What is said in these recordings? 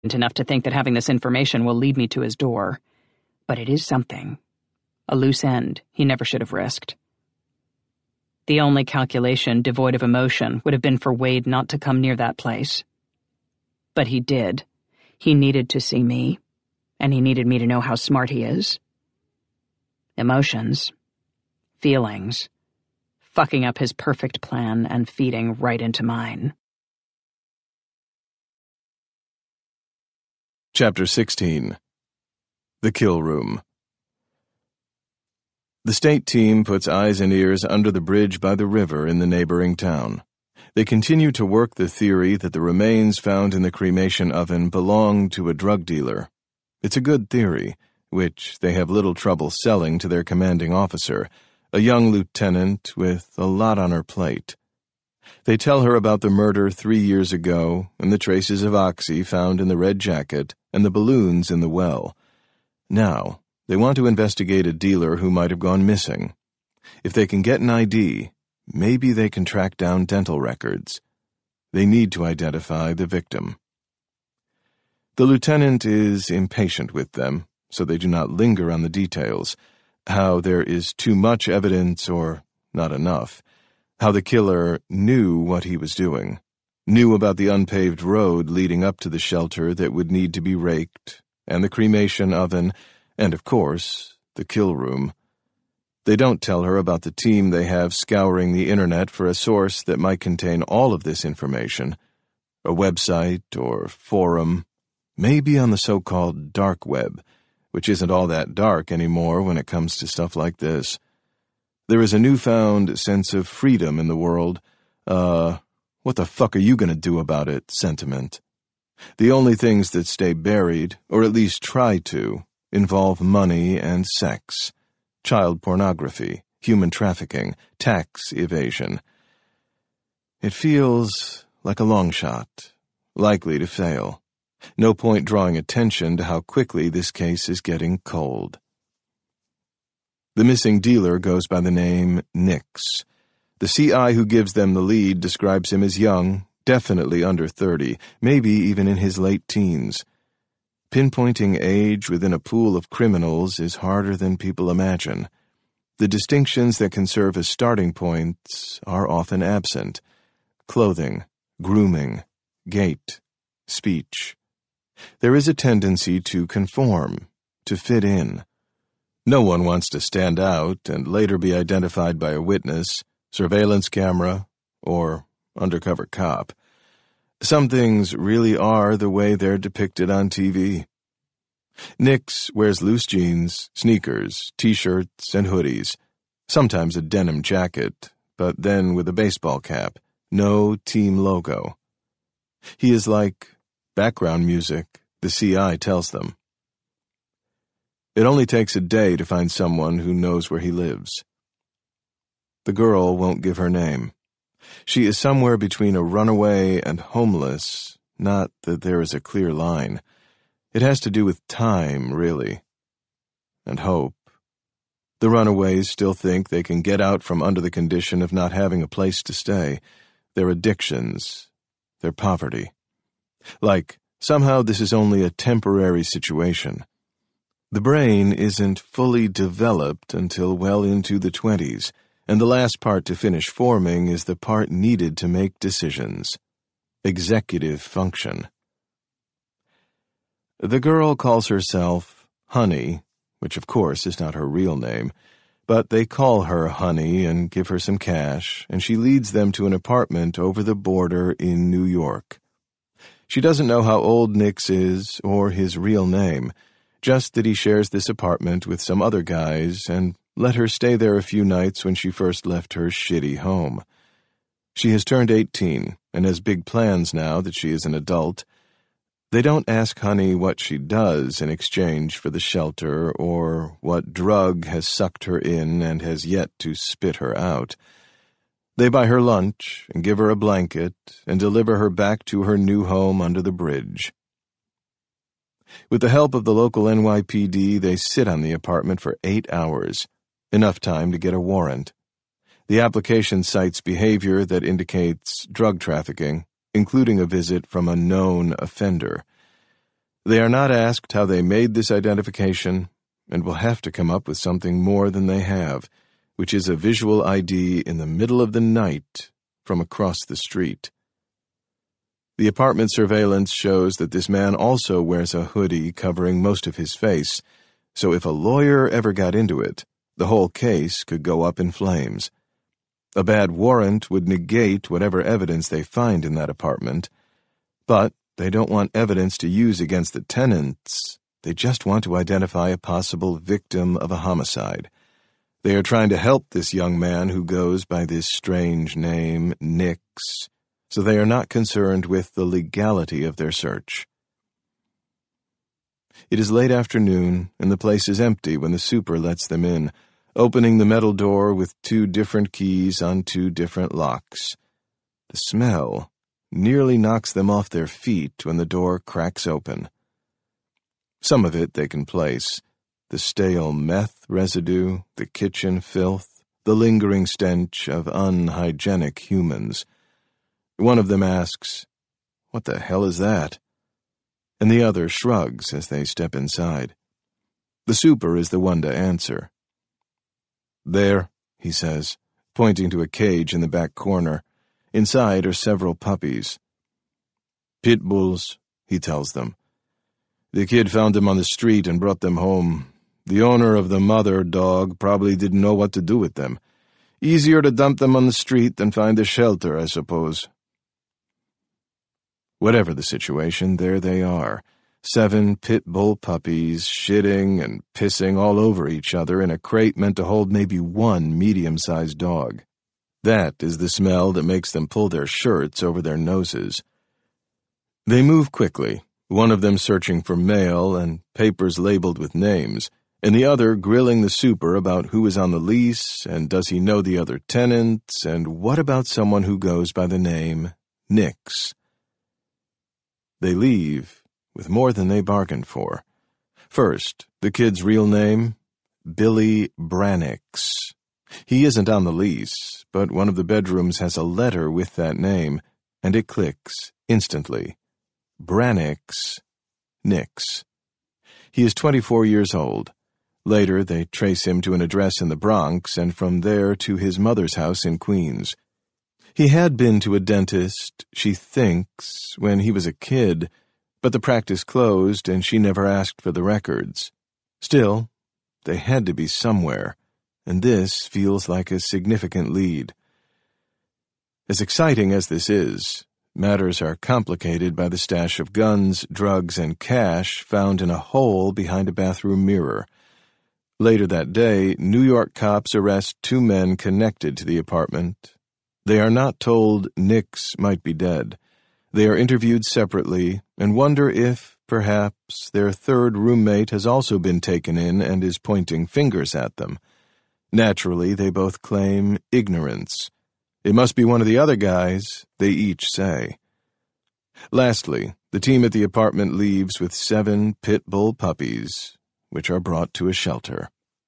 enough to think that having this information will lead me to his door. But it is something. A loose end he never should have risked. The only calculation devoid of emotion would have been for Wade not to come near that place. But he did. He needed to see me, and he needed me to know how smart he is. Emotions. Feelings. Fucking up his perfect plan and feeding right into mine. Chapter 16. The Kill Room. The state team puts eyes and ears under the bridge by the river in the neighboring town. They continue to work the theory that the remains found in the cremation oven belong to a drug dealer. It's a good theory, which they have little trouble selling to their commanding officer, a young lieutenant with a lot on her plate. They tell her about the murder 3 years ago and the traces of oxy found in the red jacket and the balloons in the well. Now, they want to investigate a dealer who might have gone missing. If they can get an ID, maybe they can track down dental records. They need to identify the victim. The lieutenant is impatient with them, so they do not linger on the details, how there is too much evidence or not enough, how the killer knew what he was doing, knew about the unpaved road leading up to the shelter that would need to be raked, and the cremation oven, and, of course, the kill room. They don't tell her about the team they have scouring the internet for a source that might contain all of this information, a website or forum, maybe on the so-called dark web, which isn't all that dark anymore when it comes to stuff like this. There is a newfound sense of freedom in the world, what the fuck are you gonna do about it sentiment. The only things that stay buried, or at least try to, involve money and sex, child pornography, human trafficking, tax evasion. It feels like a long shot, likely to fail. No point drawing attention to how quickly this case is getting cold. The missing dealer goes by the name Nix. The CI who gives them the lead describes him as young, definitely under 30, maybe even in his late teens. Pinpointing age within a pool of criminals is harder than people imagine. The distinctions that can serve as starting points are often absent. Clothing, grooming, gait, speech. There is a tendency to conform, to fit in. No one wants to stand out and later be identified by a witness, surveillance camera, or undercover cop. Some things really are the way they're depicted on TV. Nix wears loose jeans, sneakers, t-shirts, and hoodies, sometimes a denim jacket, but then with a baseball cap, no team logo. He is like background music, the CI tells them. It only takes a day to find someone who knows where he lives. The girl won't give her name. She is somewhere between a runaway and homeless, not that there is a clear line. It has to do with time, really. And hope. The runaways still think they can get out from under the condition of not having a place to stay, their addictions, their poverty. Like, somehow this is only a temporary situation. The brain isn't fully developed until well into the 20s, and the last part to finish forming is the part needed to make decisions. Executive function. The girl calls herself Honey, which of course is not her real name, but they call her Honey and give her some cash, and she leads them to an apartment over the border in New York. She doesn't know how old Nix is or his real name, just that he shares this apartment with some other guys and let her stay there a few nights when she first left her shitty home. She has turned 18 and has big plans now that she is an adult. They don't ask Honey what she does in exchange for the shelter or what drug has sucked her in and has yet to spit her out. They buy her lunch and give her a blanket and deliver her back to her new home under the bridge. With the help of the local NYPD, they sit on the apartment for 8 hours, enough time to get a warrant. The application cites behavior that indicates drug trafficking, including a visit from a known offender. They are not asked how they made this identification and will have to come up with something more than they have, which is a visual ID in the middle of the night from across the street. The apartment surveillance shows that this man also wears a hoodie covering most of his face, so if a lawyer ever got into it, the whole case could go up in flames. A bad warrant would negate whatever evidence they find in that apartment, but they don't want evidence to use against the tenants. They just want to identify a possible victim of a homicide. They are trying to help this young man who goes by this strange name, Nix, so they are not concerned with the legality of their search. It is late afternoon, and the place is empty when the super lets them in, opening the metal door with 2 different keys on 2 different locks. The smell nearly knocks them off their feet when the door cracks open. Some of it they can place: the stale meth residue, the kitchen filth, the lingering stench of unhygienic humans. One of them asks, "What the hell is that?" And the other shrugs as they step inside. The super is the one to answer. "There," he says, pointing to a cage in the back corner. Inside are several puppies. "Pit bulls," he tells them. "The kid found them on the street and brought them home. The owner of the mother dog probably didn't know what to do with them. Easier to dump them on the street than find a shelter, I suppose." Whatever the situation, there they are. 7 pit bull puppies shitting and pissing all over each other in a crate meant to hold maybe 1 medium-sized dog. That is the smell that makes them pull their shirts over their noses. They move quickly, one of them searching for mail and papers labeled with names, and the other grilling the super about who is on the lease and does he know the other tenants, and what about someone who goes by the name Nix. They leave with more than they bargained for. First, the kid's real name, Billy Brannix. He isn't on the lease, but one of the bedrooms has a letter with that name, and it clicks instantly. Brannix, Nix. He is 24 years old. Later, they trace him to an address in the Bronx, and from there to his mother's house in Queens. He had been to a dentist, she thinks, when he was a kid, but the practice closed and she never asked for the records. Still, they had to be somewhere, and this feels like a significant lead. As exciting as this is, matters are complicated by the stash of guns, drugs, and cash found in a hole behind a bathroom mirror. Later that day, New York cops arrest 2 men connected to the apartment. They are not told Nix might be dead. They are interviewed separately and wonder if, perhaps, their 3rd roommate has also been taken in and is pointing fingers at them. Naturally, they both claim ignorance. "It must be one of the other guys," they each say. Lastly, the team at the apartment leaves with 7 pit bull puppies, which are brought to a shelter.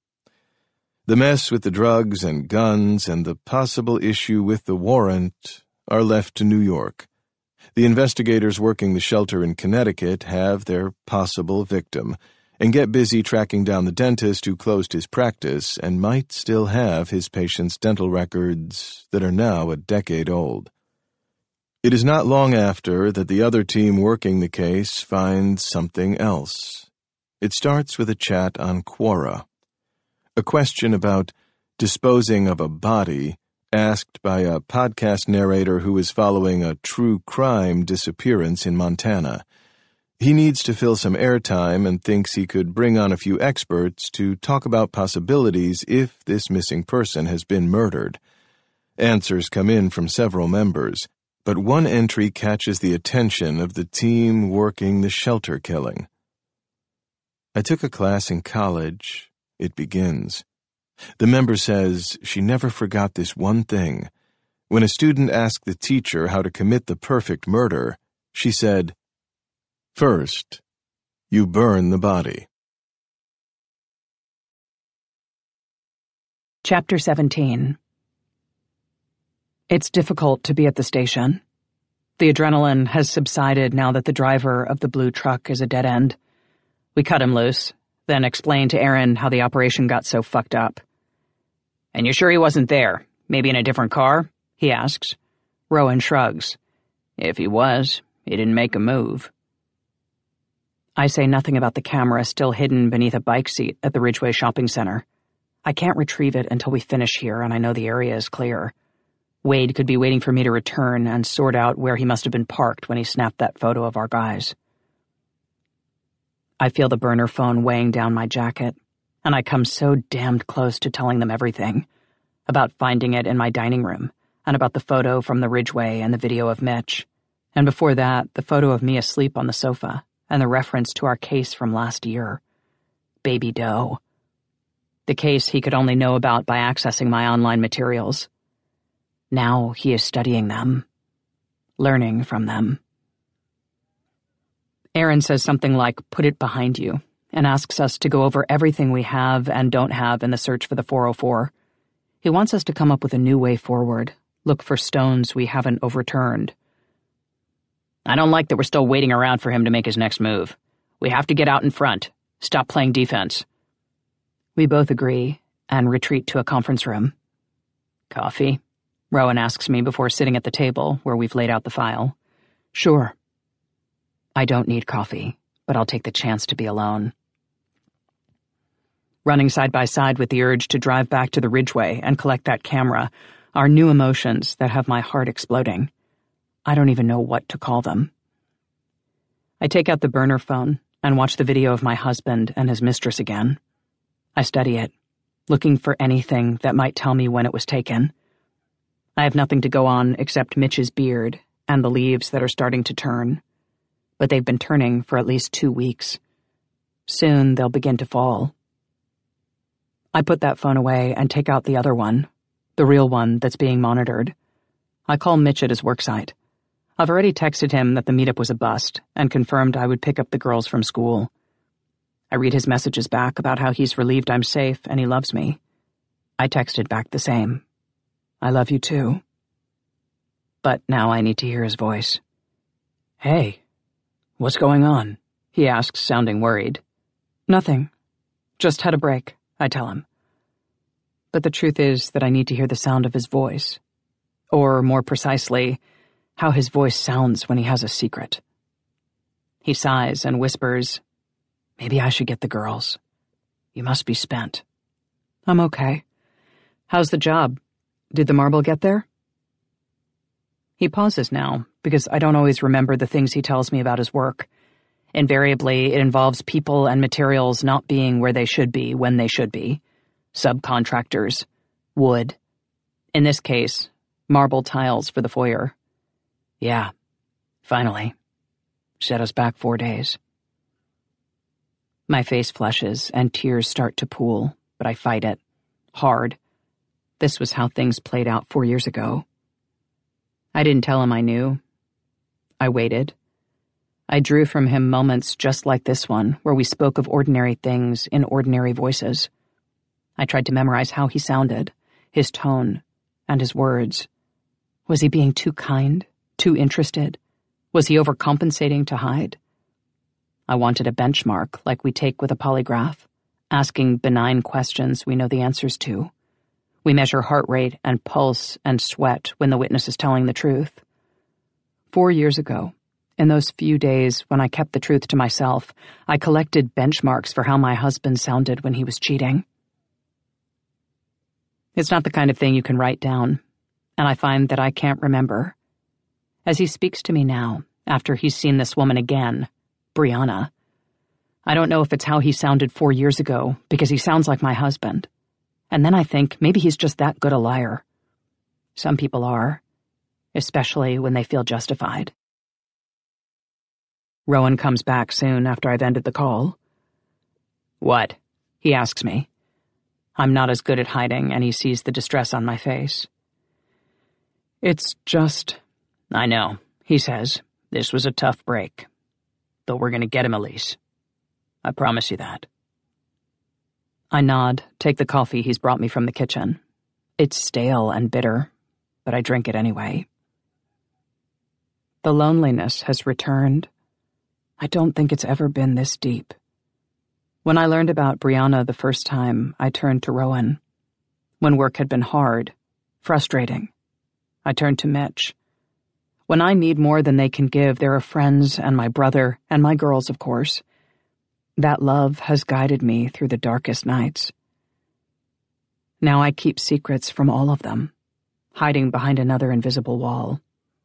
The mess with the drugs and guns and the possible issue with the warrant are left to New York. The investigators working the shelter in Connecticut have their possible victim and get busy tracking down the dentist who closed his practice and might still have his patient's dental records that are now a decade old. It is not long after that the other team working the case finds something else. It starts with a chat on Quora. A question about disposing of a body asked by a podcast narrator who is following a true crime disappearance in Montana. He needs to fill some airtime and thinks he could bring on a few experts to talk about possibilities if this missing person has been murdered. Answers come in from several members, but one entry catches the attention of the team working the shelter killing. "I took a class in college," it begins. The member says she never forgot this one thing. When a student asked the teacher how to commit the perfect murder, she said, "First, you burn the body." Chapter 17. It's difficult to be at the station. The adrenaline has subsided now that the driver of the blue truck is a dead end. We cut him loose, then explain to Aaron how the operation got so fucked up. "And you're sure he wasn't there? Maybe in a different car?" he asks. Rowan shrugs. "If he was, he didn't make a move." I say nothing about the camera still hidden beneath a bike seat at the Ridgeway Shopping Center. I can't retrieve it until we finish here and I know the area is clear. Wade could be waiting for me to return and sort out where he must have been parked when he snapped that photo of our guys. I feel the burner phone weighing down my jacket, and I come so damned close to telling them everything. About finding it in my dining room, and about the photo from the Ridgeway and the video of Mitch. And before that, the photo of me asleep on the sofa, and the reference to our case from last year. Baby Doe. The case he could only know about by accessing my online materials. Now he is studying them. Learning from them. Aaron says something like, "Put it behind you," and asks us to go over everything we have and don't have in the search for the 404. He wants us to come up with a new way forward, look for stones we haven't overturned. "I don't like that we're still waiting around for him to make his next move. We have to get out in front. Stop playing defense." We both agree and retreat to a conference room. "Coffee?" Rowan asks me before sitting at the table where we've laid out the file. "Sure." I don't need coffee, but I'll take the chance to be alone. Running side by side with the urge to drive back to the Ridgeway and collect that camera are new emotions that have my heart exploding. I don't even know what to call them. I take out the burner phone and watch the video of my husband and his mistress again. I study it, looking for anything that might tell me when it was taken. I have nothing to go on except Mitch's beard and the leaves that are starting to turn. But they've been turning for at least 2 weeks. Soon they'll begin to fall. I put that phone away and take out the other one, the real one that's being monitored. I call Mitch at his worksite. I've already texted him that the meetup was a bust and confirmed I would pick up the girls from school. I read his messages back about how he's relieved I'm safe and he loves me. I texted back the same. "I love you too." But now I need to hear his voice. "Hey. What's going on?" he asks, sounding worried. "Nothing. Just had a break," I tell him. But the truth is that I need to hear the sound of his voice. Or, more precisely, how his voice sounds when he has a secret. He sighs and whispers, "Maybe I should get the girls. You must be spent." "I'm okay. How's the job? Did the marble get there?" He pauses now, because I don't always remember the things he tells me about his work. Invariably, it involves people and materials not being where they should be when they should be. Subcontractors. Wood. In this case, marble tiles for the foyer. Yeah, finally. Set us back 4 days. My face flushes and tears start to pool, but I fight it. Hard. This was how things played out 4 years ago. I didn't tell him I knew. I waited. I drew from him moments just like this one, where we spoke of ordinary things in ordinary voices. I tried to memorize how he sounded, his tone, and his words. Was he being too kind, too interested? Was he overcompensating to hide? I wanted a benchmark like we take with a polygraph, asking benign questions we know the answers to. We measure heart rate and pulse and sweat when the witness is telling the truth. 4 years ago, in those few days when I kept the truth to myself, I collected benchmarks for how my husband sounded when he was cheating. It's not the kind of thing you can write down, and I find that I can't remember. As he speaks to me now, after he's seen this woman again, Brianna, I don't know if it's how he sounded 4 years ago, because he sounds like my husband. And then I think maybe he's just that good a liar. Some people are, especially when they feel justified. Rowan comes back soon after I've ended the call. "What?" he asks me. I'm not as good at hiding, and he sees the distress on my face. "It's just—" "I know," he says. "This was a tough break. But we're going to get him, Elise. I promise you that." I nod, take the coffee he's brought me from the kitchen. It's stale and bitter, but I drink it anyway. The loneliness has returned. I don't think it's ever been this deep. When I learned about Brianna the first time, I turned to Rowan. When work had been hard, frustrating, I turned to Mitch. When I need more than they can give, there are friends and my brother and my girls, of course. That love has guided me through the darkest nights. Now I keep secrets from all of them, hiding behind another invisible wall.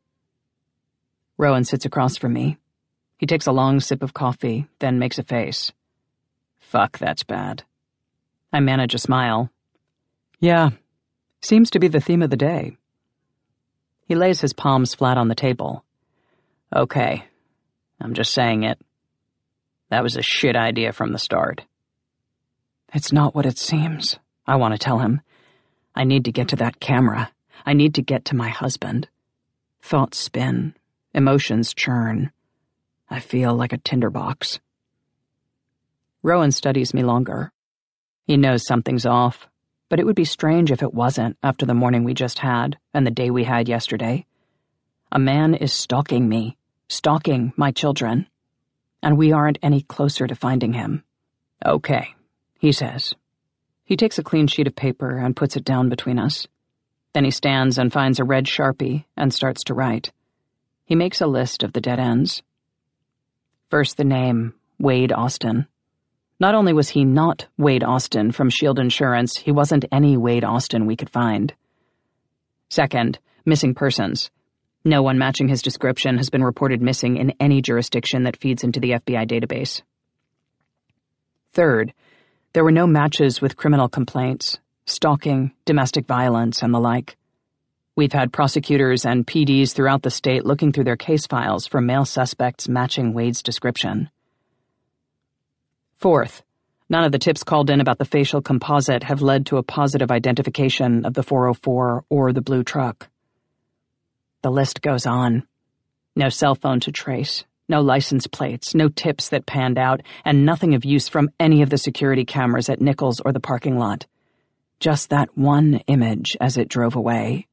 Rowan sits across from me. He takes a long sip of coffee, then makes a face. Fuck, that's bad. I manage a smile. Yeah, seems to be the theme of the day. He lays his palms flat on the table. Okay, I'm just saying it. That was a shit idea from the start. It's not what it seems, I want to tell him. I need to get to that camera. I need to get to my husband. Thoughts spin. Emotions churn. I feel like a tinderbox. Rowan studies me longer. He knows something's off, but it would be strange if it wasn't after the morning we just had and the day we had yesterday. A man is stalking me, stalking my children, and we aren't any closer to finding him. Okay, he says. He takes a clean sheet of paper and puts it down between us. Then he stands and finds a red Sharpie and starts to write. He makes a list of the dead ends. First the name, Wade Austin. Not only was he not Wade Austin from Shield Insurance, he wasn't any Wade Austin we could find. Second, missing persons. No one matching his description has been reported missing in any jurisdiction that feeds into the FBI database. Third, there were no matches with criminal complaints, stalking, domestic violence, and the like. We've had prosecutors and PDs throughout the state looking through their case files for male suspects matching Wade's description. Fourth, none of the tips called in about the facial composite have led to a positive identification of the 404 or the blue truck. The list goes on. No cell phone to trace, no license plates, no tips that panned out, and nothing of use from any of the security cameras at Nichols or the parking lot. Just that one image as it drove away.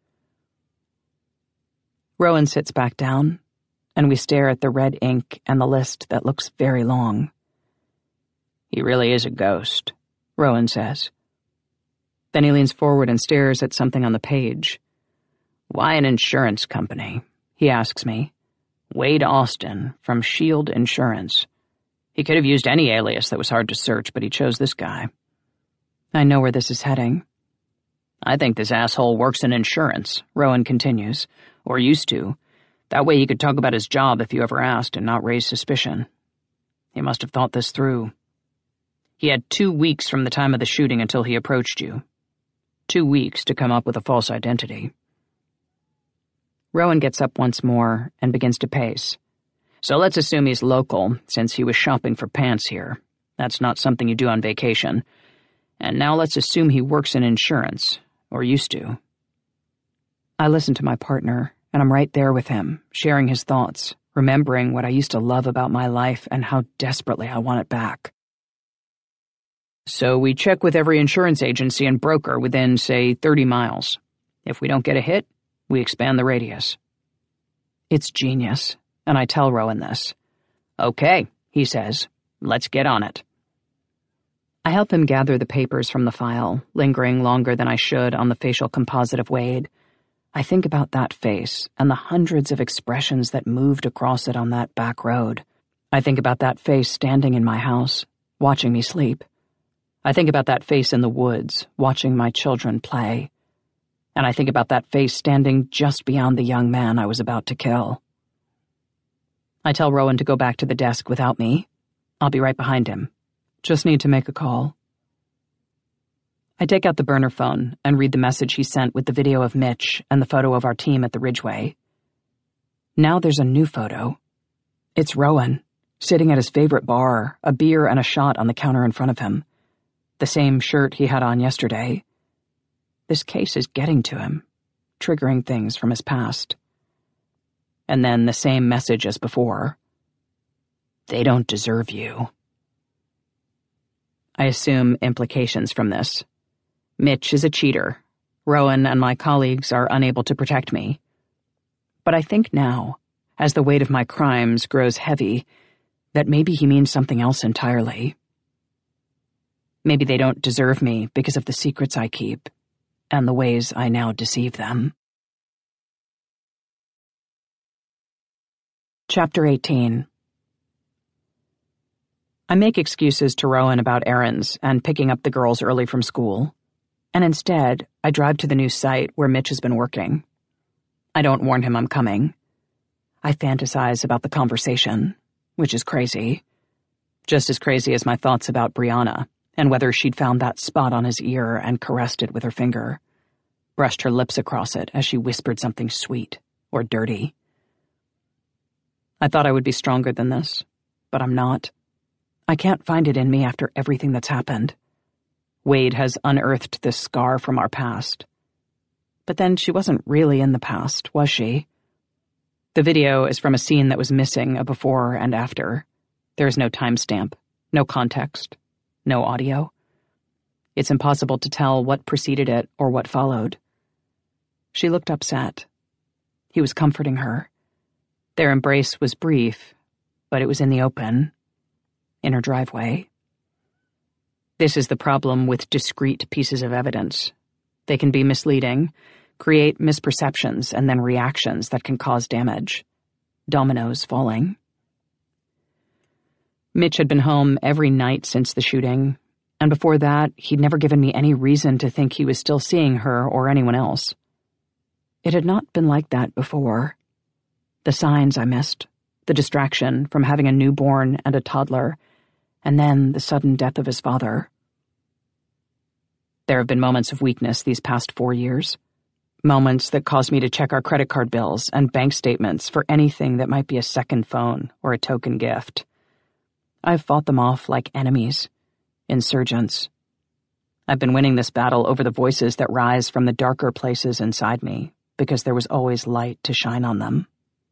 Rowan sits back down, and we stare at the red ink and the list that looks very long. He really is a ghost, Rowan says. Then he leans forward and stares at something on the page. Why an insurance company? He asks me. Wade Austin, from Shield Insurance. He could have used any alias that was hard to search, but he chose this guy. I know where this is heading. I think this asshole works in insurance, Rowan continues, or used to. That way he could talk about his job if you ever asked and not raise suspicion. He must have thought this through. He had 2 weeks from the time of the shooting until he approached you. 2 weeks to come up with a false identity. Rowan gets up once more and begins to pace. So let's assume he's local, since he was shopping for pants here. That's not something you do on vacation. And now let's assume he works in insurance, or used to. I listen to my partner, and I'm right there with him, sharing his thoughts, remembering what I used to love about my life and how desperately I want it back. So we check with every insurance agency and broker within, say, 30 miles. If we don't get a hit, we expand the radius. It's genius, and I tell Rowan this. Okay, he says, let's get on it. I help him gather the papers from the file, lingering longer than I should on the facial composite of Wade. I think about that face and the hundreds of expressions that moved across it on that back road. I think about that face standing in my house, watching me sleep. I think about that face in the woods, watching my children play. And I think about that face standing just beyond the young man I was about to kill. I tell Rowan to go back to the desk without me. I'll be right behind him. Just need to make a call. I take out the burner phone and read the message he sent with the video of Mitch and the photo of our team at the Ridgeway. Now there's a new photo. It's Rowan, sitting at his favorite bar, a beer and a shot on the counter in front of him. The same shirt he had on yesterday. This case is getting to him, triggering things from his past. And then the same message as before. They don't deserve you. I assume implications from this. Mitch is a cheater. Rowan and my colleagues are unable to protect me. But I think now, as the weight of my crimes grows heavy, that maybe he means something else entirely. Maybe they don't deserve me because of the secrets I keep and the ways I now deceive them. Chapter 18. I make excuses to Rowan about errands and picking up the girls early from school, and instead I drive to the new site where Mitch has been working. I don't warn him I'm coming. I fantasize about the conversation, which is crazy. Just as crazy as my thoughts about Brianna and whether she'd found that spot on his ear and caressed it with her finger, brushed her lips across it as she whispered something sweet or dirty. I thought I would be stronger than this, but I'm not. I can't find it in me after everything that's happened. Wade has unearthed this scar from our past. But then she wasn't really in the past, was she? The video is from a scene that was missing a before and after. There is no timestamp, no context, no audio. It's impossible to tell what preceded it or what followed. She looked upset. He was comforting her. Their embrace was brief, but it was in the open, in her driveway. This is the problem with discrete pieces of evidence. They can be misleading, create misperceptions and then reactions that can cause damage. Dominoes falling. Mitch had been home every night since the shooting, and before that, he'd never given me any reason to think he was still seeing her or anyone else. It had not been like that before. The signs I missed, the distraction from having a newborn and a toddler, and then the sudden death of his father. There have been moments of weakness these past 4 years. Moments that caused me to check our credit card bills and bank statements for anything that might be a second phone or a token gift. I've fought them off like enemies, insurgents. I've been winning this battle over the voices that rise from the darker places inside me, because there was always light to shine on them.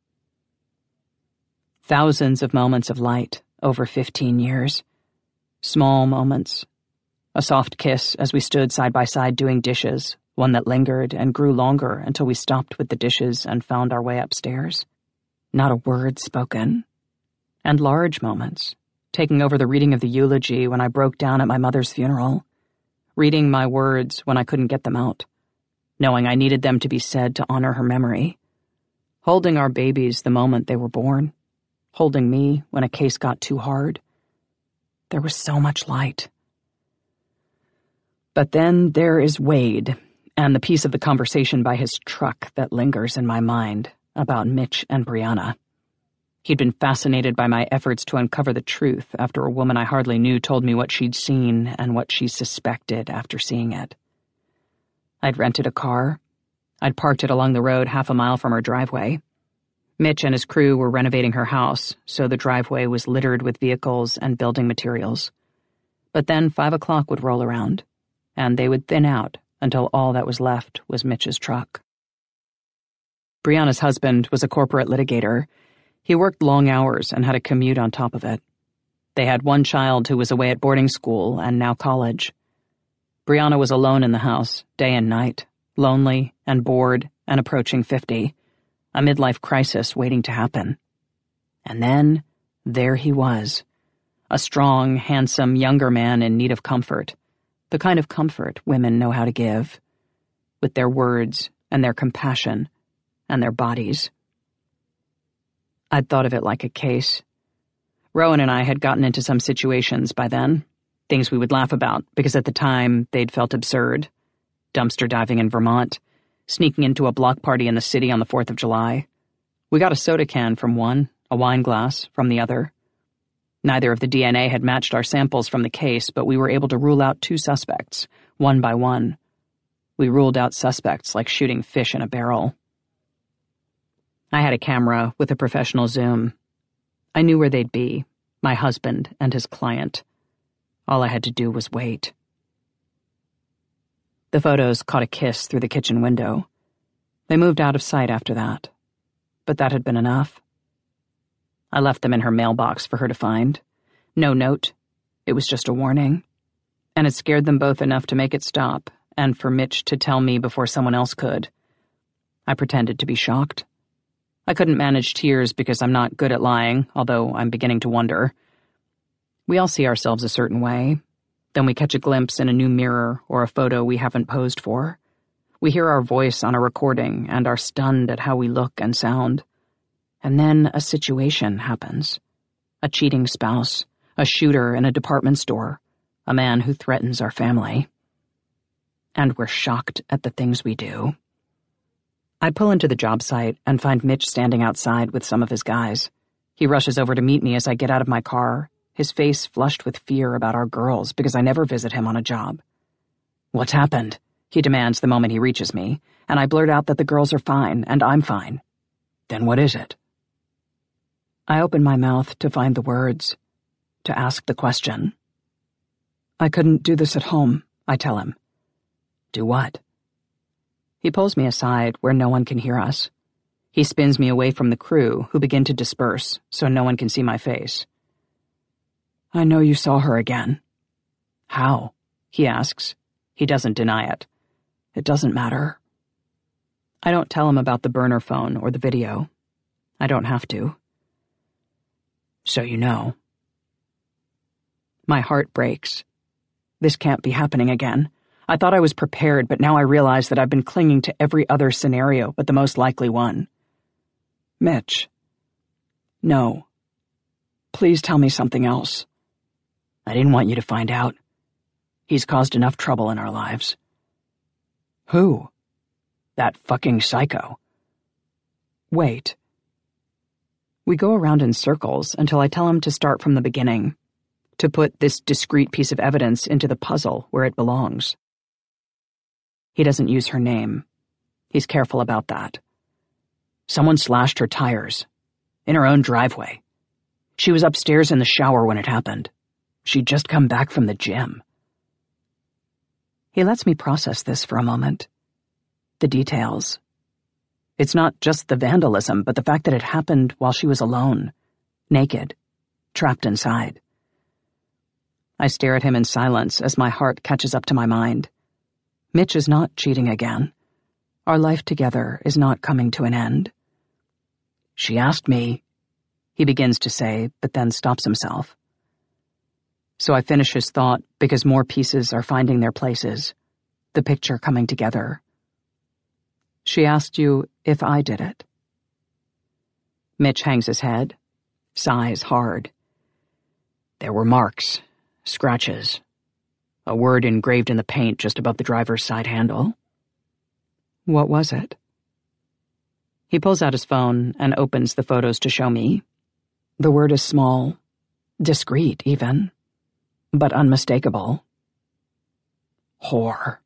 Thousands of moments of light over 15 years. Small moments. A soft kiss as we stood side by side doing dishes, one that lingered and grew longer until we stopped with the dishes and found our way upstairs. Not a word spoken. And large moments, taking over the reading of the eulogy when I broke down at my mother's funeral, reading my words when I couldn't get them out, knowing I needed them to be said to honor her memory, holding our babies the moment they were born, holding me when a case got too hard. There was so much light. But then there is Wade, and the piece of the conversation by his truck that lingers in my mind about Mitch and Brianna. He'd been fascinated by my efforts to uncover the truth after a woman I hardly knew told me what she'd seen and what she suspected after seeing it. I'd rented a car. I'd parked it along the road 1/2 mile from her driveway. Mitch and his crew were renovating her house, so the driveway was littered with vehicles and building materials. But then 5 o'clock would roll around, and they would thin out until all that was left was Mitch's truck. Brianna's husband was a corporate litigator. He worked long hours and had a commute on top of it. They had one child who was away at boarding school and now college. Brianna was alone in the house, day and night, lonely and bored and approaching 50, a midlife crisis waiting to happen. And then, there he was, a strong, handsome, younger man in need of comfort, the kind of comfort women know how to give, with their words and their compassion and their bodies. I'd thought of it like a case. Rowan and I had gotten into some situations by then, things we would laugh about because at the time they'd felt absurd. Dumpster diving in Vermont, sneaking into a block party in the city on the 4th of July. We got a soda can from one, a wine glass from the other. Neither of the DNA had matched our samples from the case, but we were able to rule out 2 suspects, one by one. We ruled out suspects like shooting fish in a barrel. I had a camera with a professional zoom. I knew where they'd be, my husband and his client. All I had to do was wait. The photos caught a kiss through the kitchen window. They moved out of sight after that. But that had been enough. I left them in her mailbox for her to find. No note. It was just a warning. And it scared them both enough to make it stop, and for Mitch to tell me before someone else could. I pretended to be shocked. I couldn't manage tears because I'm not good at lying, although I'm beginning to wonder. We all see ourselves a certain way. Then we catch a glimpse in a new mirror or a photo we haven't posed for. We hear our voice on a recording and are stunned at how we look and sound. And then a situation happens. A cheating spouse, a shooter in a department store, a man who threatens our family. And we're shocked at the things we do. I pull into the job site and find Mitch standing outside with some of his guys. He rushes over to meet me as I get out of my car, his face flushed with fear about our girls because I never visit him on a job. "What's happened?" he demands the moment he reaches me, and I blurt out that the girls are fine and I'm fine. "Then what is it?" I open my mouth to find the words, to ask the question. "I couldn't do this at home," I tell him. "Do what?" He pulls me aside where no one can hear us. He spins me away from the crew, who begin to disperse so no one can see my face. "I know you saw her again." "How?" he asks. He doesn't deny it. "It doesn't matter." I don't tell him about the burner phone or the video. I don't have to. "So you know." My heart breaks. This can't be happening again. I thought I was prepared, but now I realize that I've been clinging to every other scenario but the most likely one. "Mitch." "No. Please tell me something else." "I didn't want you to find out. He's caused enough trouble in our lives." "Who?" "That fucking psycho." "Wait." We go around in circles until I tell him to start from the beginning, to put this discrete piece of evidence into the puzzle where it belongs. He doesn't use her name. He's careful about that. "Someone slashed her tires. In her own driveway. She was upstairs in the shower when it happened. She'd just come back from the gym." He lets me process this for a moment. The details. It's not just the vandalism, but the fact that it happened while she was alone, naked, trapped inside. I stare at him in silence as my heart catches up to my mind. Mitch is not cheating again. Our life together is not coming to an end. "She asked me," he begins to say, but then stops himself. So I finish his thought because more pieces are finding their places, the picture coming together. "She asked you if I did it." Mitch hangs his head, sighs hard. "There were marks, scratches, a word engraved in the paint just above the driver's side handle." "What was it?" He pulls out his phone and opens the photos to show me. The word is small, discreet even, but unmistakable. "Whore."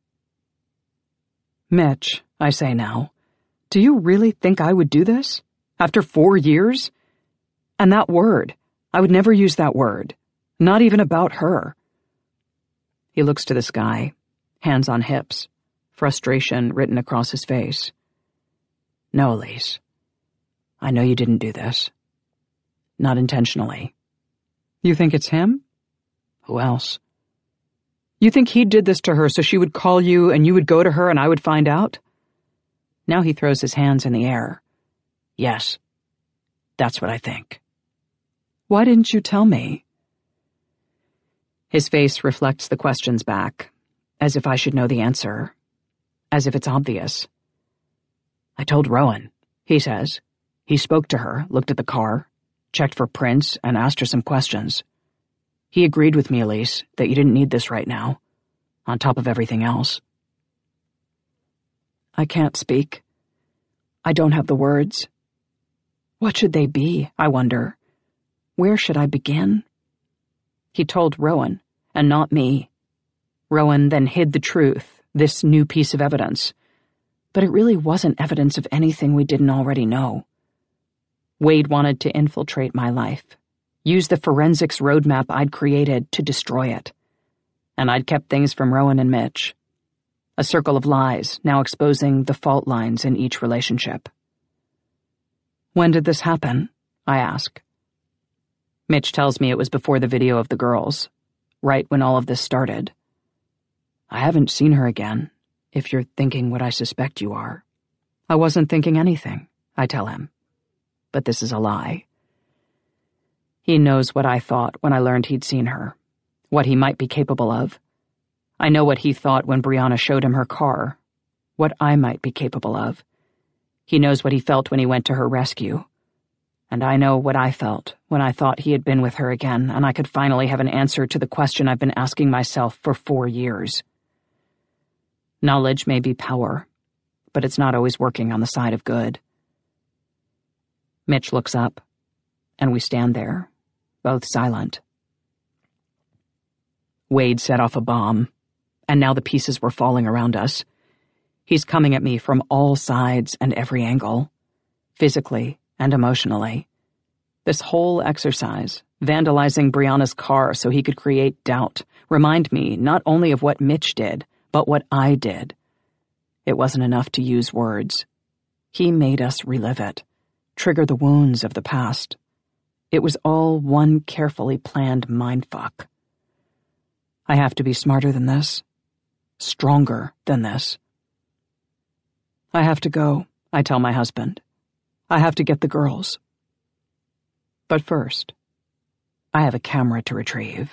"Mitch," I say now, "do you really think I would do this? After 4 years? And that word, I would never use that word, not even about her." He looks to the sky, hands on hips, frustration written across his face. "No, Elise. I know you didn't do this. Not intentionally." "You think it's him?" "Who else?" "You think he did this to her so she would call you and you would go to her and I would find out?" Now he throws his hands in the air. "Yes. That's what I think." "Why didn't you tell me?" His face reflects the questions back, as if I should know the answer, as if it's obvious. "I told Rowan," he says. "He spoke to her, looked at the car, checked for prints, and asked her some questions. He agreed with me, Elise, that you didn't need this right now, on top of everything else." I can't speak. I don't have the words. What should they be, I wonder? Where should I begin? He told Rowan, and not me. Rowan then hid the truth, this new piece of evidence. But it really wasn't evidence of anything we didn't already know. Wade wanted to infiltrate my life, use the forensics roadmap I'd created to destroy it. And I'd kept things from Rowan and Mitch. A circle of lies, now exposing the fault lines in each relationship. "When did this happen?" I ask. Mitch tells me it was before the video of the girls, right when all of this started. "I haven't seen her again, if you're thinking what I suspect you are." "I wasn't thinking anything. I tell him. But this is a lie. He knows what I thought when I learned he'd seen her, what he might be capable of. I know what he thought when Brianna showed him her car, what I might be capable of. He knows what he felt when he went to her rescue. And I know what I felt when I thought he had been with her again and I could finally have an answer to the question I've been asking myself for 4 years. Knowledge may be power, but it's not always working on the side of good. Mitch looks up, and we stand there, both silent. Wade set off a bomb, and now the pieces were falling around us. He's coming at me from all sides and every angle, physically and emotionally. This whole exercise, vandalizing Brianna's car so he could create doubt, remind me not only of what Mitch did, but what I did. It wasn't enough to use words. He made us relive it, trigger the wounds of the past. It was all one carefully planned mindfuck. I have to be smarter than this, stronger than this. I have to go, I tell my husband. I have to get the girls. But first, I have a camera to retrieve.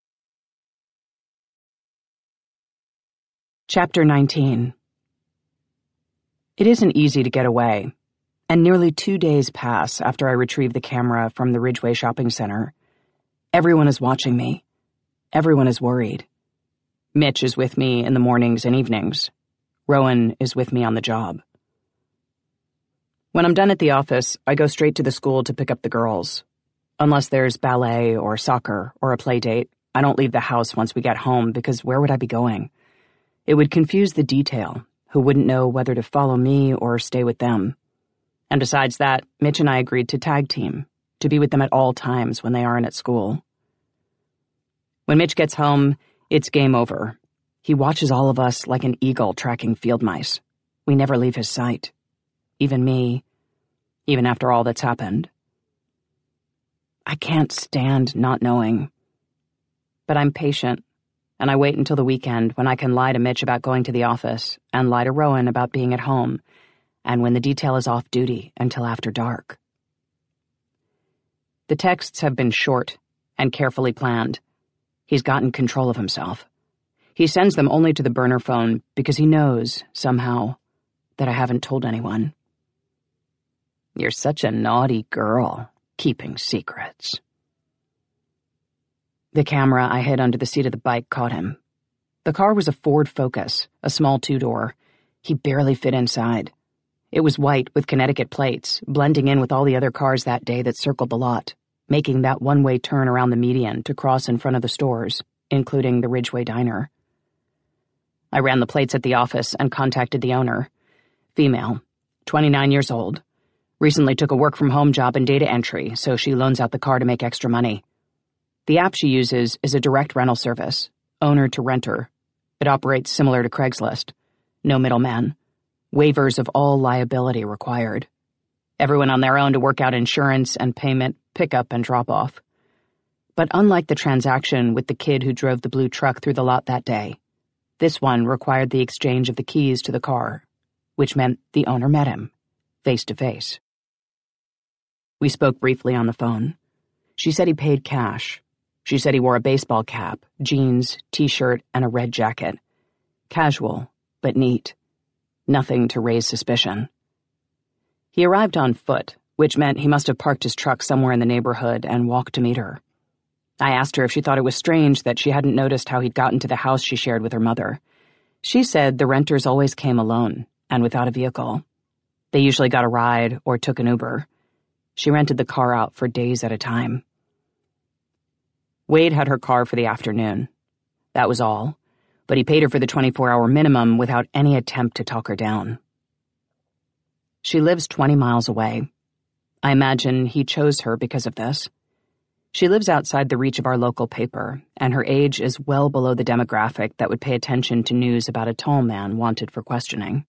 Chapter 19. It isn't easy to get away, and nearly 2 days pass after I retrieve the camera from the Ridgeway Shopping Center. Everyone is watching me. Everyone is worried. Mitch is with me in the mornings and evenings. Rowan is with me on the job. When I'm done at the office, I go straight to the school to pick up the girls. Unless there's ballet or soccer or a play date, I don't leave the house once we get home because where would I be going? It would confuse the detail, who wouldn't know whether to follow me or stay with them. And besides that, Mitch and I agreed to tag team, to be with them at all times when they aren't at school. When Mitch gets home, it's game over. He watches all of us like an eagle tracking field mice. We never leave his sight. Even me. Even after all that's happened. I can't stand not knowing. But I'm patient, and I wait until the weekend when I can lie to Mitch about going to the office and lie to Rowan about being at home, and when the detail is off duty until after dark. The texts have been short and carefully planned. He's gotten control of himself. He sends them only to the burner phone because he knows, somehow, that I haven't told anyone. You're such a naughty girl, keeping secrets. The camera I hid under the seat of the bike caught him. The car was a Ford Focus, a small 2-door. He barely fit inside. It was white with Connecticut plates, blending in with all the other cars that day that circled the lot, making that one-way turn around the median to cross in front of the stores, including the Ridgeway Diner. I ran the plates at the office and contacted the owner. Female, 29 years old. Recently took a work-from-home job in data entry, so she loans out the car to make extra money. The app she uses is a direct rental service, owner to renter. It operates similar to Craigslist. No middleman. Waivers of all liability required. Everyone on their own to work out insurance and payment, pickup and drop-off. But unlike the transaction with the kid who drove the blue truck through the lot that day, this one required the exchange of the keys to the car, which meant the owner met him, face to face. We spoke briefly on the phone. She said he paid cash. She said he wore a baseball cap, jeans, t-shirt, and a red jacket. Casual, but neat. Nothing to raise suspicion. He arrived on foot, which meant he must have parked his truck somewhere in the neighborhood and walked to meet her. I asked her if she thought it was strange that she hadn't noticed how he'd gotten to the house she shared with her mother. She said the renters always came alone, and without a vehicle. They usually got a ride or took an Uber. She rented the car out for days at a time. Wade had her car for the afternoon. That was all, but he paid her for the 24-hour minimum without any attempt to talk her down. She lives 20 miles away. I imagine he chose her because of this. She lives outside the reach of our local paper, and her age is well below the demographic that would pay attention to news about a tall man wanted for questioning.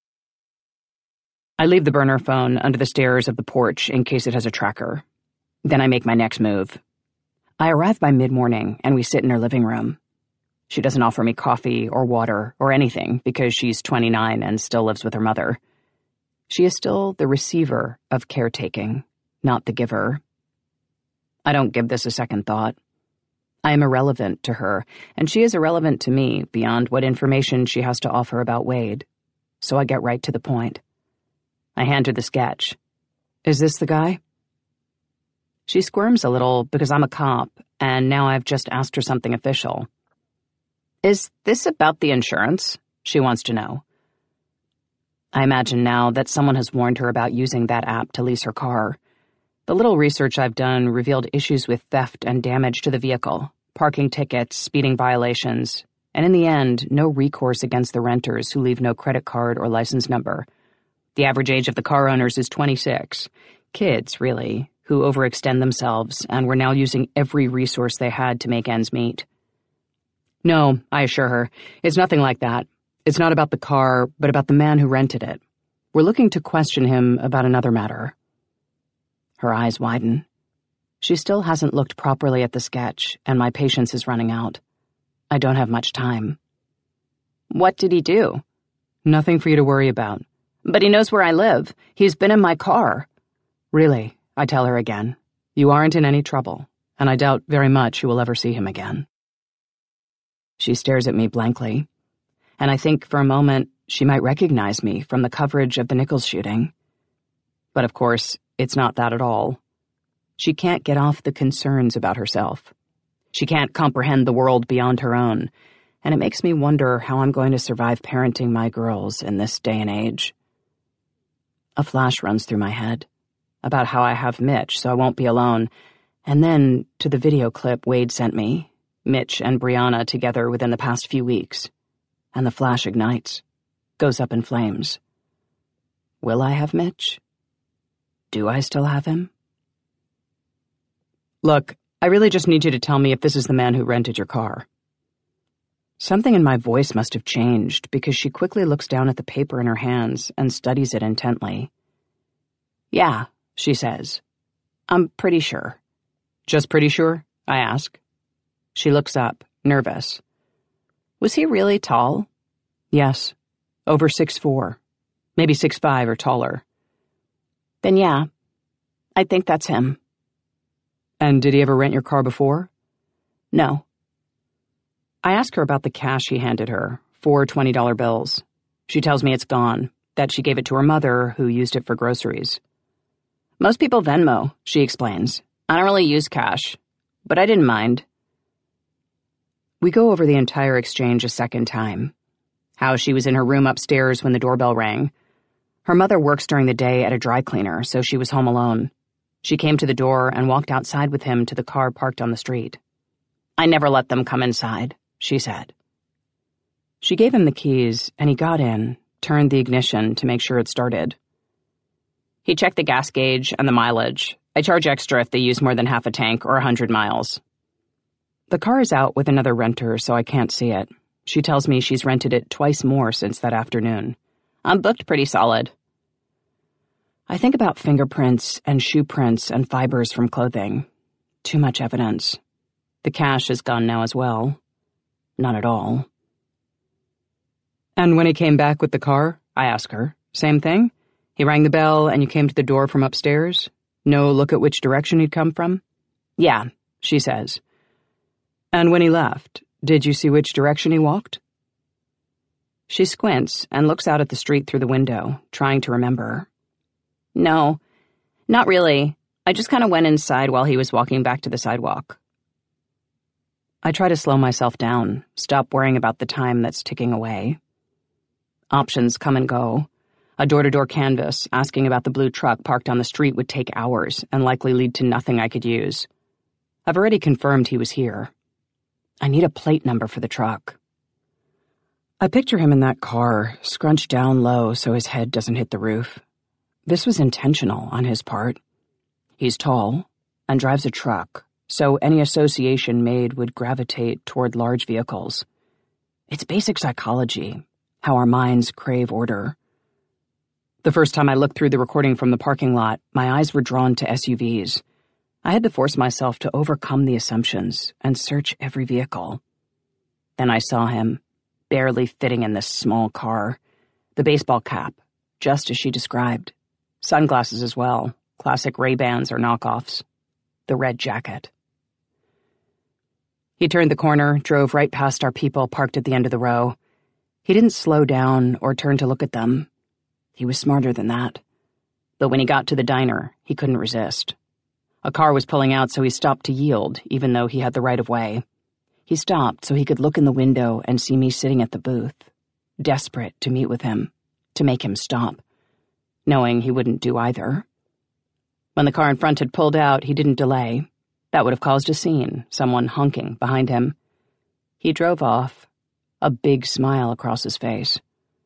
I leave the burner phone under the stairs of the porch in case it has a tracker. Then I make my next move. I arrive by mid-morning, and we sit in her living room. She doesn't offer me coffee or water or anything because she's 29 and still lives with her mother. She is still the receiver of caretaking, not the giver. I don't give this a second thought. I am irrelevant to her, and she is irrelevant to me beyond what information she has to offer about Wade. So I get right to the point. I hand her the sketch. Is this the guy? She squirms a little because I'm a cop, and now I've just asked her something official. Is this about the insurance? She wants to know. I imagine now that someone has warned her about using that app to lease her car. The little research I've done revealed issues with theft and damage to the vehicle, parking tickets, speeding violations, and in the end, no recourse against the renters who leave no credit card or license number. The average age of the car owners is 26. Kids, really, who overextend themselves and were now using every resource they had to make ends meet. No, I assure her, it's nothing like that. It's not about the car, but about the man who rented it. We're looking to question him about another matter. Her eyes widen. She still hasn't looked properly at the sketch, and my patience is running out. I don't have much time. What did he do? Nothing for you to worry about. But he knows where I live. He's been in my car. Really, I tell her again. You aren't in any trouble, and I doubt very much you will ever see him again. She stares at me blankly, and I think for a moment she might recognize me from the coverage of the Nichols shooting. But of course, it's not that at all. She can't get off the concerns about herself. She can't comprehend the world beyond her own, and it makes me wonder how I'm going to survive parenting my girls in this day and age. A flash runs through my head about how I have Mitch so I won't be alone, and then to the video clip Wade sent me, Mitch and Brianna together within the past few weeks, and the flash ignites, goes up in flames. Will I have Mitch? Do I still have him? Look, I really just need you to tell me if this is the man who rented your car. Something in my voice must have changed because she quickly looks down at the paper in her hands and studies it intently. Yeah, she says. I'm pretty sure. Just pretty sure? I ask. She looks up, nervous. Was he really tall? Yes, over 6'4", maybe 6'5" or taller. Then yeah, I think that's him. And did he ever rent your car before? No. I ask her about the cash he handed her, 4 $20 bills. She tells me it's gone, that she gave it to her mother, who used it for groceries. Most people Venmo, she explains. I don't really use cash, but I didn't mind. We go over the entire exchange a second time. How she was in her room upstairs when the doorbell rang. Her mother works during the day at a dry cleaner, so she was home alone. She came to the door and walked outside with him to the car parked on the street. I never let them come inside, she said. She gave him the keys, and he got in, turned the ignition to make sure it started. He checked the gas gauge and the mileage. I charge extra if they use more than half a tank or 100 miles. The car is out with another renter, so I can't see it. She tells me she's rented it twice more since that afternoon. I'm booked pretty solid. I think about fingerprints and shoe prints and fibers from clothing. Too much evidence. The cash is gone now as well. Not at all. And when he came back with the car, I ask her, same thing? He rang the bell and you came to the door from upstairs? No look at which direction he'd come from? Yeah, she says. And when he left, did you see which direction he walked? She squints and looks out at the street through the window, trying to remember. No, not really. I just kind of went inside while he was walking back to the sidewalk. I try to slow myself down, stop worrying about the time that's ticking away. Options come and go. A door-to-door canvass asking about the blue truck parked on the street would take hours and likely lead to nothing I could use. I've already confirmed he was here. I need a plate number for the truck. I picture him in that car, scrunched down low so his head doesn't hit the roof. This was intentional on his part. He's tall and drives a truck, so any association made would gravitate toward large vehicles. It's basic psychology, how our minds crave order. The first time I looked through the recording from the parking lot, my eyes were drawn to SUVs. I had to force myself to overcome the assumptions and search every vehicle. Then I saw him, barely fitting in this small car, the baseball cap, just as she described. Sunglasses as well, classic Ray-Bans or knockoffs. The red jacket. He turned the corner, drove right past our people parked at the end of the row. He didn't slow down or turn to look at them. He was smarter than that. But when he got to the diner, he couldn't resist. A car was pulling out, so he stopped to yield, even though he had the right of way. He stopped so he could look in the window and see me sitting at the booth, desperate to meet with him, to make him stop, knowing he wouldn't do either. When the car in front had pulled out, he didn't delay. That would have caused a scene, someone honking behind him. He drove off, a big smile across his face.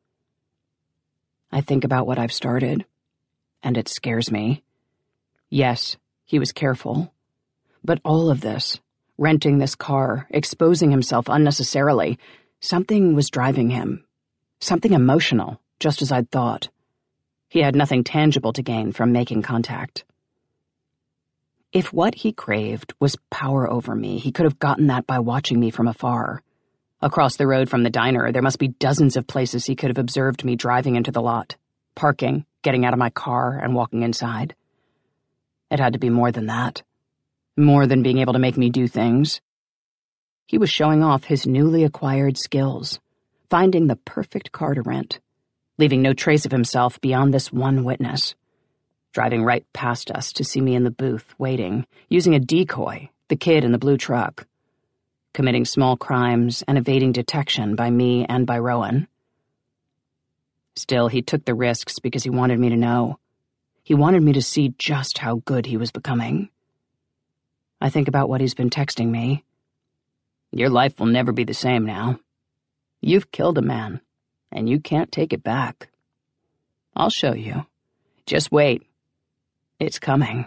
I think about what I've started, and it scares me. Yes, he was careful. But all of this, renting this car, exposing himself unnecessarily, something was driving him. Something emotional, just as I'd thought. He had nothing tangible to gain from making contact. If what he craved was power over me, he could have gotten that by watching me from afar. Across the road from the diner, there must be dozens of places he could have observed me driving into the lot, parking, getting out of my car, and walking inside. It had to be more than that. More than being able to make me do things. He was showing off his newly acquired skills, finding the perfect car to rent, leaving no trace of himself beyond this one witness. Driving right past us to see me in the booth, waiting, using a decoy, the kid in the blue truck. Committing small crimes and evading detection by me and by Rowan. Still, he took the risks because he wanted me to know. He wanted me to see just how good he was becoming. I think about what he's been texting me. Your life will never be the same now. You've killed a man, and you can't take it back. I'll show you. Just wait. It's coming.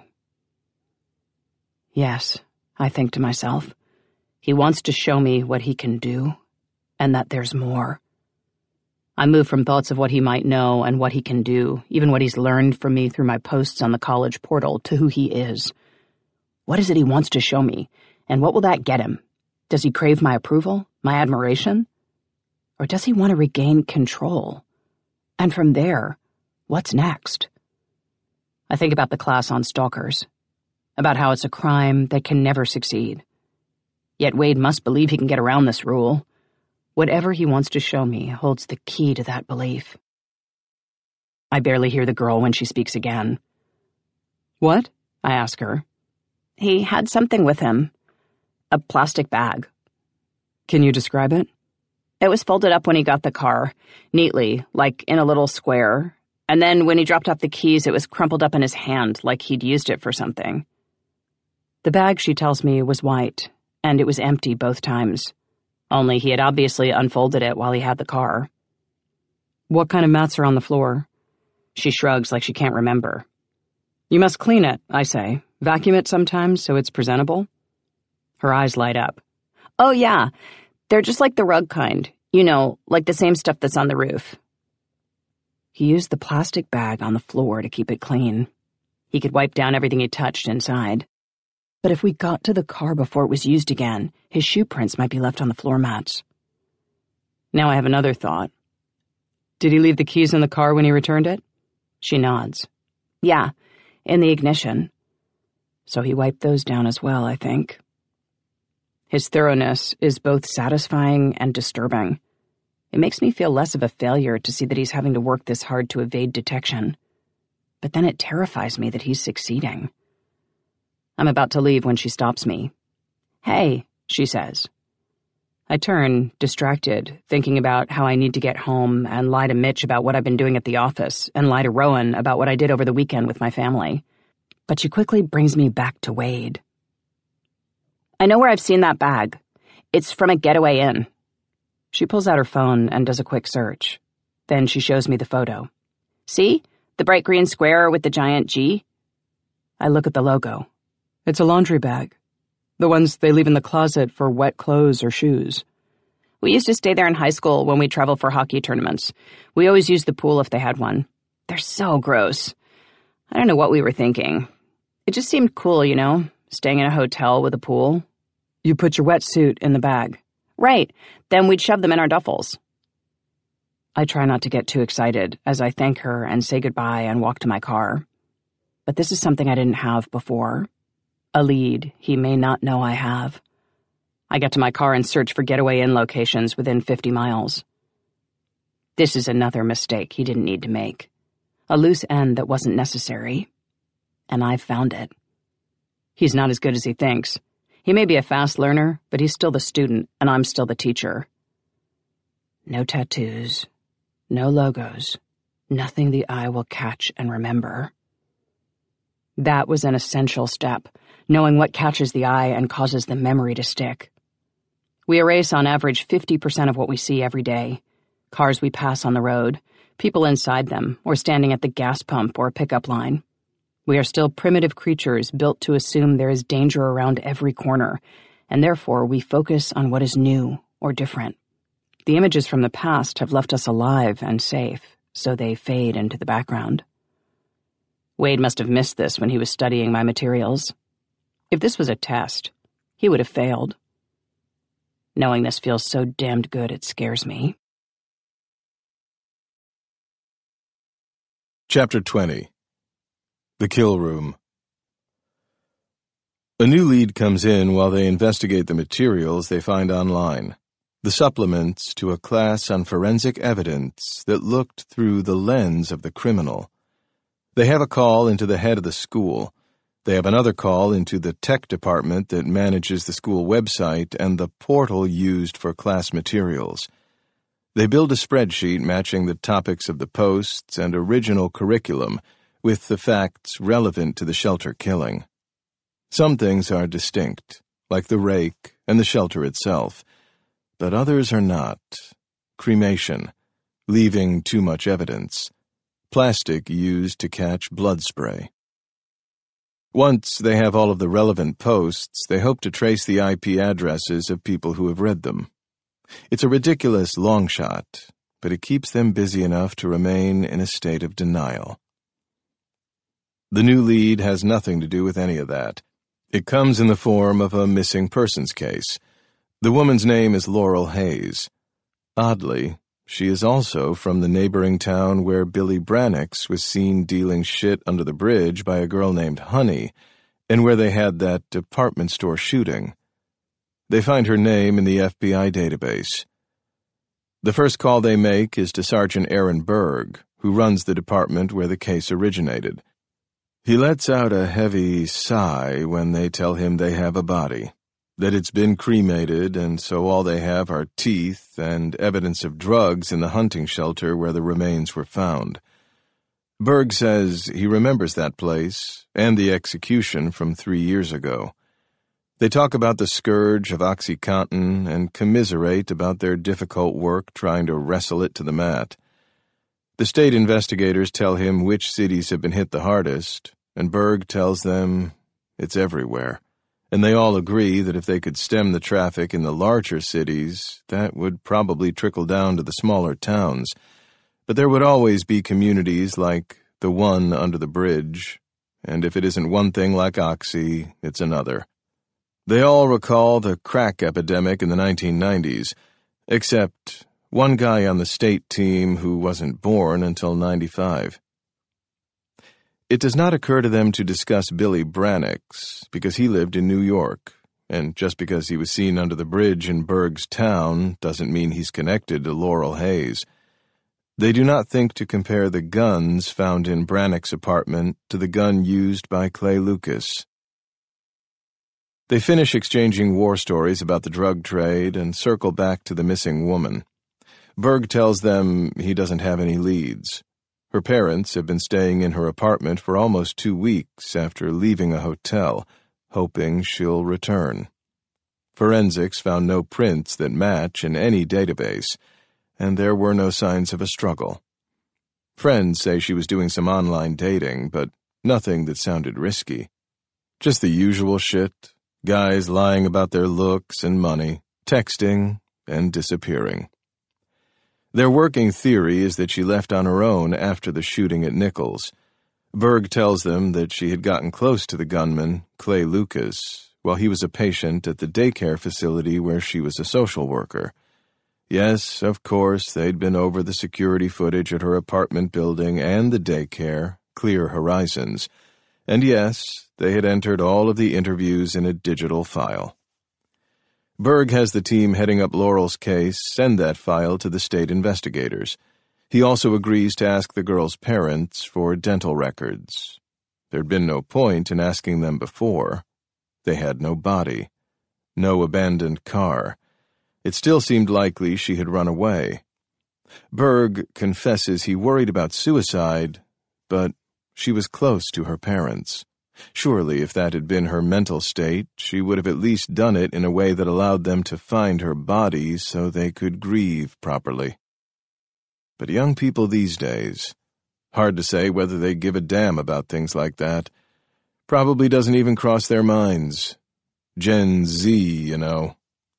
Yes, I think to myself. He wants to show me what he can do, and that there's more. I move from thoughts of what he might know and what he can do, even what he's learned from me through my posts on the college portal, to who he is. What is it he wants to show me, and what will that get him? Does he crave my approval, my admiration? Or does he want to regain control? And from there, what's next? I think about the class on stalkers, about how it's a crime that can never succeed. Yet Wade must believe he can get around this rule. Whatever he wants to show me holds the key to that belief. I barely hear the girl when she speaks again. What? I ask her. He had something with him. A plastic bag. Can you describe it? It was folded up when he got the car, neatly, like in a little square. And then when he dropped off the keys, it was crumpled up in his hand, like he'd used it for something. The bag, she tells me, was white, and it was empty both times. Only he had obviously unfolded it while he had the car. What kind of mats are on the floor? She shrugs like she can't remember. You must clean it, I say. Vacuum it sometimes so it's presentable. Her eyes light up. Oh, yeah. They're just like the rug kind. You know, like the same stuff that's on the roof. He used the plastic bag on the floor to keep it clean. He could wipe down everything he touched inside. But if we got to the car before it was used again, his shoe prints might be left on the floor mats. Now I have another thought. Did he leave the keys in the car when he returned it? She nods. Yeah, in the ignition. So he wiped those down as well, I think. His thoroughness is both satisfying and disturbing. It makes me feel less of a failure to see that he's having to work this hard to evade detection. But then it terrifies me that he's succeeding. I'm about to leave when she stops me. Hey, she says. I turn, distracted, thinking about how I need to get home and lie to Mitch about what I've been doing at the office and lie to Rowan about what I did over the weekend with my family. But she quickly brings me back to Wade. I know where I've seen that bag. It's from a getaway inn. She pulls out her phone and does a quick search. Then she shows me the photo. See? The bright green square with the giant G? I look at the logo. It's a laundry bag. The ones they leave in the closet for wet clothes or shoes. We used to stay there in high school when we traveled for hockey tournaments. We always used the pool if they had one. They're so gross. I don't know what we were thinking. It just seemed cool, you know, staying in a hotel with a pool. You put your wetsuit in the bag. Right. Then we'd shove them in our duffels. I try not to get too excited as I thank her and say goodbye and walk to my car. But this is something I didn't have before. A lead he may not know I have. I get to my car and search for getaway inn locations within 50 miles. This is another mistake he didn't need to make. A loose end that wasn't necessary. And I've found it. He's not as good as he thinks. He may be a fast learner, but he's still the student, and I'm still the teacher. No tattoos. No logos. Nothing the eye will catch and remember. That was an essential step, knowing what catches the eye and causes the memory to stick. We erase on average 50% of what we see every day. Cars we pass on the road, people inside them, or standing at the gas pump or pickup line. We are still primitive creatures built to assume there is danger around every corner, and therefore we focus on what is new or different. The images from the past have left us alive and safe, so they fade into the background. Wade must have missed this when he was studying my materials. If this was a test, he would have failed. Knowing this feels so damned good it scares me. Chapter 20. The Kill Room. A new lead comes in while they investigate the materials they find online, the supplements to a class on forensic evidence that looked through the lens of the criminal. They have a call into the head of the school. They have another call into the tech department that manages the school website and the portal used for class materials. They build a spreadsheet matching the topics of the posts and original curriculum with the facts relevant to the shelter killing. Some things are distinct, like the rake and the shelter itself, but others are not. Cremation, leaving too much evidence. Plastic used to catch blood spray. Once they have all of the relevant posts, they hope to trace the IP addresses of people who have read them. It's a ridiculous long shot, but it keeps them busy enough to remain in a state of denial. The new lead has nothing to do with any of that. It comes in the form of a missing persons case. The woman's name is Laurel Hayes. Oddly, she is also from the neighboring town where Billy Brannix was seen dealing shit under the bridge by a girl named Honey, and where they had that department store shooting. They find her name in the FBI database. The first call they make is to Sergeant Aaron Berg, who runs the department where the case originated. He lets out a heavy sigh when they tell him they have a body, that it's been cremated, and so all they have are teeth and evidence of drugs in the hunting shelter where the remains were found. Berg says he remembers that place and the execution from 3 years ago. They talk about the scourge of OxyContin and commiserate about their difficult work trying to wrestle it to the mat. The state investigators tell him which cities have been hit the hardest, and Berg tells them it's everywhere. And they all agree that if they could stem the traffic in the larger cities, that would probably trickle down to the smaller towns. But there would always be communities like the one under the bridge, and if it isn't one thing like Oxy, it's another. They all recall the crack epidemic in the 1990s, except one guy on the state team who wasn't born until 95. It does not occur to them to discuss Billy Brannix, because he lived in New York, and just because he was seen under the bridge in Berg's town doesn't mean he's connected to Laurel Hayes. They do not think to compare the guns found in Brannix's apartment to the gun used by Clay Lucas. They finish exchanging war stories about the drug trade and circle back to the missing woman. Berg tells them he doesn't have any leads. Her parents have been staying in her apartment for almost 2 weeks after leaving a hotel, hoping she'll return. Forensics found no prints that match in any database, and there were no signs of a struggle. Friends say she was doing some online dating, but nothing that sounded risky. Just the usual shit, guys lying about their looks and money, texting, and disappearing. Their working theory is that she left on her own after the shooting at Nichols. Berg tells them that she had gotten close to the gunman, Clay Lucas, while he was a patient at the daycare facility where she was a social worker. Yes, of course, they'd been over the security footage at her apartment building and the daycare, Clear Horizons, and yes, they had entered all of the interviews in a digital file. Berg has the team heading up Laurel's case send that file to the state investigators. He also agrees to ask the girl's parents for dental records. There'd been no point in asking them before. They had no body, no abandoned car. It still seemed likely she had run away. Berg confesses he worried about suicide, but she was close to her parents. Surely, if that had been her mental state, she would have at least done it in a way that allowed them to find her body so they could grieve properly. But young people these days, hard to say whether they give a damn about things like that. Probably doesn't even cross their minds. Gen Z, you know.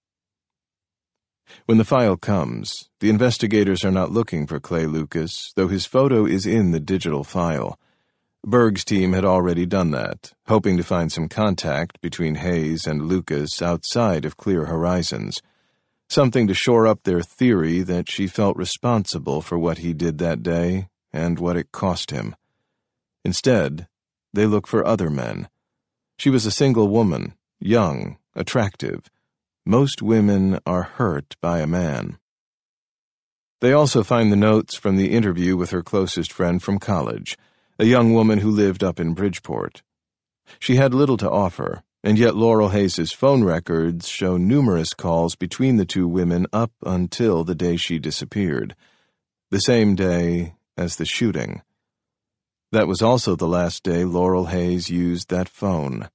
When the file comes, the investigators are not looking for Clay Lucas, though his photo is in the digital file. Berg's team had already done that, hoping to find some contact between Hayes and Lucas outside of Clear Horizons, something to shore up their theory that she felt responsible for what he did that day and what it cost him. Instead, they look for other men. She was a single woman, young, attractive. Most women are hurt by a man. They also find the notes from the interview with her closest friend from college, a young woman who lived up in Bridgeport. She had little to offer, and yet Laurel Hayes' phone records show numerous calls between the two women up until the day she disappeared, the same day as the shooting. That was also the last day Laurel Hayes used that phone.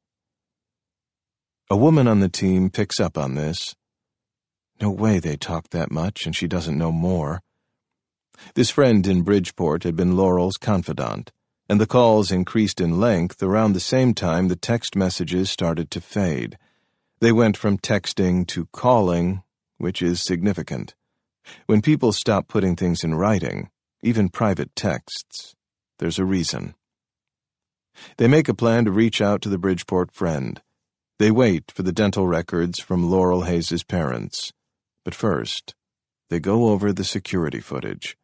A woman on the team picks up on this. No way they talked that much and she doesn't know more. This friend in Bridgeport had been Laurel's confidant, and the calls increased in length around the same time the text messages started to fade. They went from texting to calling, which is significant. When people stop putting things in writing, even private texts, there's a reason. They make a plan to reach out to the Bridgeport friend. They wait for the dental records from Laurel Hayes' parents. But first, they go over the security footage.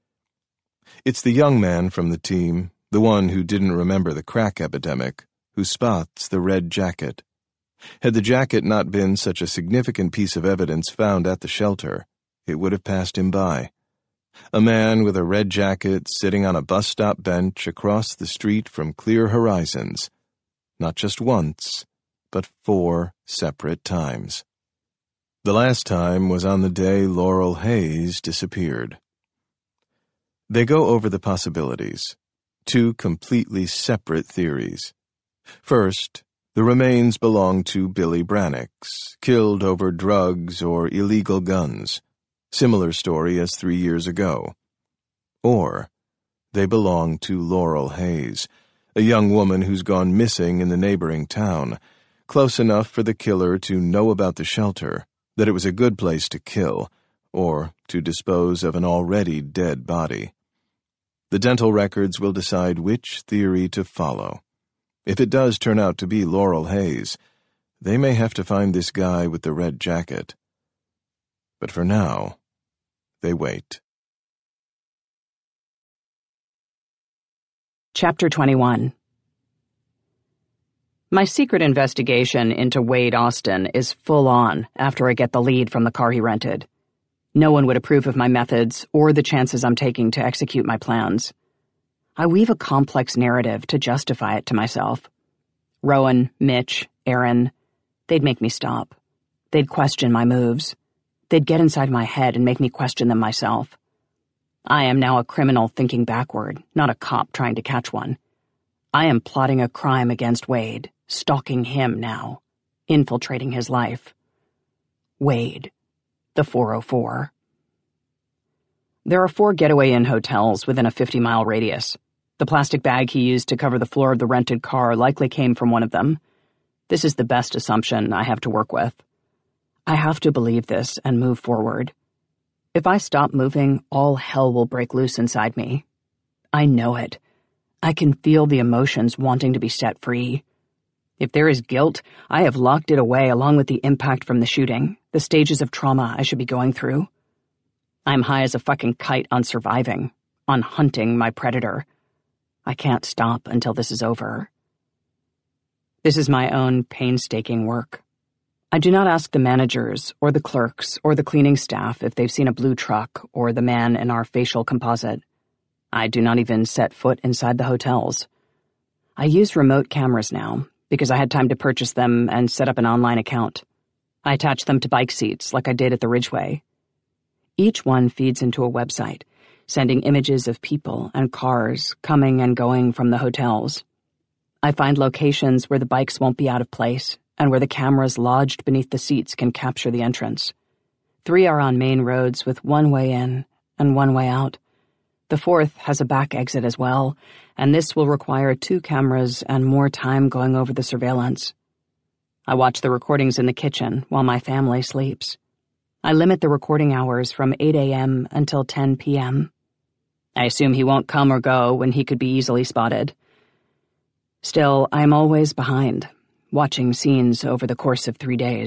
It's the young man from the team, the one who didn't remember the crack epidemic, who spots the red jacket. Had the jacket not been such a significant piece of evidence found at the shelter, it would have passed him by. A man with a red jacket sitting on a bus stop bench across the street from Clear Horizons. Not just once, but 4 separate times. The last time was on the day Laurel Hayes disappeared. They go over the possibilities, 2 completely separate theories. First, the remains belong to Billy Brannix, killed over drugs or illegal guns. Similar story as 3 years ago. Or, they belong to Laurel Hayes, a young woman who's gone missing in the neighboring town, close enough for the killer to know about the shelter, that it was a good place to kill, or to dispose of an already dead body. The dental records will decide which theory to follow. If it does turn out to be Laurel Hayes, they may have to find this guy with the red jacket. But for now, they wait. Chapter 21. My secret investigation into Wade Austin is full on after I get the lead from the car he rented. No one would approve of my methods or the chances I'm taking to execute my plans. I weave a complex narrative to justify it to myself. Rowan, Mitch, Aaron, they'd make me stop. They'd question my moves. They'd get inside my head and make me question them myself. I am now a criminal thinking backward, not a cop trying to catch one. I am plotting a crime against Wade, stalking him now, infiltrating his life. Wade, the 404. There are 4 Getaway Inn hotels within a 50-mile radius. The plastic bag he used to cover the floor of the rented car likely came from one of them. This is the best assumption I have to work with. I have to believe this and move forward. If I stop moving, all hell will break loose inside me. I know it. I can feel the emotions wanting to be set free. If there is guilt, I have locked it away along with the impact from the shooting, the stages of trauma I should be going through. I'm high as a fucking kite on surviving, on hunting my predator. I can't stop until this is over. This is my own painstaking work. I do not ask the managers or the clerks or the cleaning staff if they've seen a blue truck or the man in our facial composite. I do not even set foot inside the hotels. I use remote cameras now because I had time to purchase them and set up an online account. I attach them to bike seats like I did at the Ridgeway. Each one feeds into a website, sending images of people and cars coming and going from the hotels. I find locations where the bikes won't be out of place and where the cameras lodged beneath the seats can capture the entrance. 3 are on main roads with one way in and one way out. The 4th has a back exit as well, and this will require 2 cameras and more time going over the surveillance. I watch the recordings in the kitchen while my family sleeps. I limit the recording hours from 8 a.m. until 10 p.m. I assume he won't come or go when he could be easily spotted. Still, I'm always behind, watching scenes over the course of 3 days.